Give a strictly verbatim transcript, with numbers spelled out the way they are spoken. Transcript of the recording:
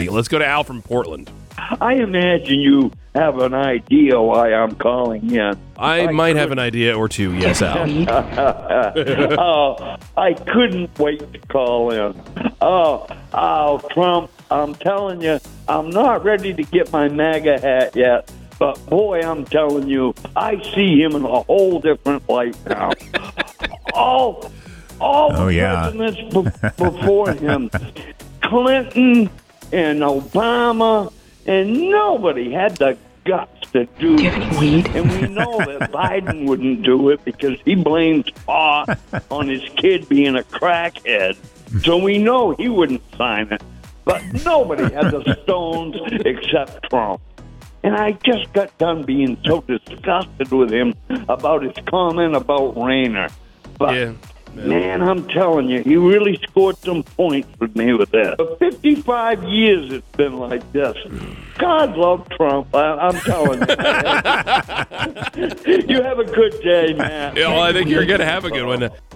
Let's go to Al from Portland. I imagine you have an idea why I'm calling in. I, I might have an idea or two, yes, Al. oh, I couldn't wait to call in. Oh, oh, Trump, I'm telling you, I'm not ready to get my MAGA hat yet. But, boy, I'm telling you, I see him in a whole different light now. all all oh, the yeah. presidents be- before him, Clinton and Obama, and nobody had the guts to do Do you have any weed? And we know that Biden wouldn't do it because he blames pot on his kid being a crackhead. So we know he wouldn't sign it. But nobody had the stones except Trump. And I just got done being so disgusted with him about his comment about Rayner. But, yeah. man, I'm telling you, he really scored some points with me with that. For fifty-five years it's been like this. God love Trump, I, I'm telling you. You have a good day, man. Yeah, well, I think you're going to have a good one.